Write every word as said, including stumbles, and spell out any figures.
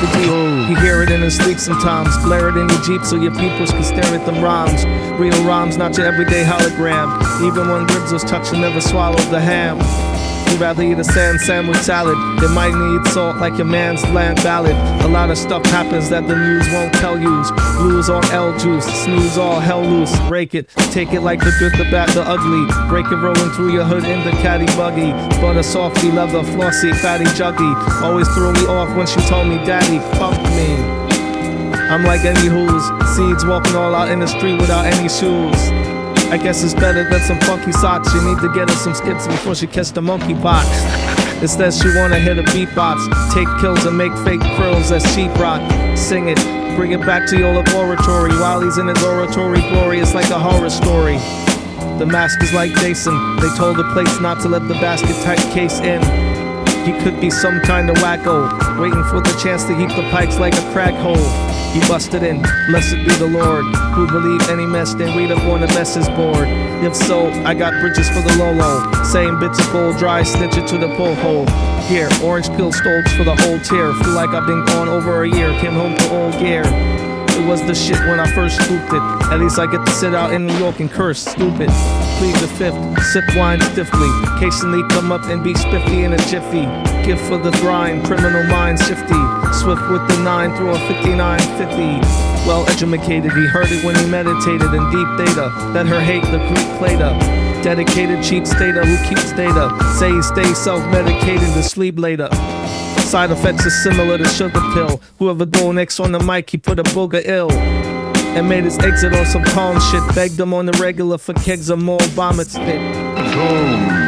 the deep. You hear it in his sleep sometimes. Blare it in your Jeep so your peoples can stare at them rhymes. Real rhymes, not your everyday hologram. Even when Grizzles touch, you never swallow the ham. You'd rather eat a sand sandwich salad. It might need salt like your man's land ballad. A lot of stuff happens that the news won't tell you. Blues on L juice, snooze all hell loose. Break it, take it like the good, the bad, the ugly. Break it rolling through your hood in the caddy buggy. Butter softy, leather flossy, fatty juggy. Always threw me off when she told me daddy, fuck me. I'm like any who's seeds walking all out in the street without any shoes. I guess it's better than some funky socks. You need to get her some skips before she catch the monkey pox. Instead she wanna hit a beatbox, take pills and make fake krills as sheetrock. Sing it, bring it back to your laboratory. While he's in his oratory glory, it's like a horror story. The mask is like Jason. They told the place not to let the basket type case in. He could be some kind of wacko, waiting for the chance to heap the pikes like a crack hole. He busted in, blessed be the Lord, who believe any mess, then we'd have won a mess's board. If so, I got bridges for the Lolo, saying bits of gold dry, snitch it to the pull hole. Here, orange pill stokes for the whole tier. Feel like I've been gone over a year, came home for old gear. It was the shit when I first scooped it. At least I get to sit out in New York and curse, stupid. Plead the fifth, sip wine stiffly. Occasionally come up and be spiffy in a jiffy. Gift for the grind, criminal mind shifty. Swift with the nine through a fifty-nine fifty. Well educated, he heard it when he meditated in deep data. That her hate the Greek Plato. Dedicated cheap stater who keeps data. Say he stays self-medicated to sleep later. Side effects are similar to sugar pill. Whoever go next on the mic, he put a booger ill. And made his exit on some calm shit. Begged him on the regular for kegs of more vomit spit. Boom.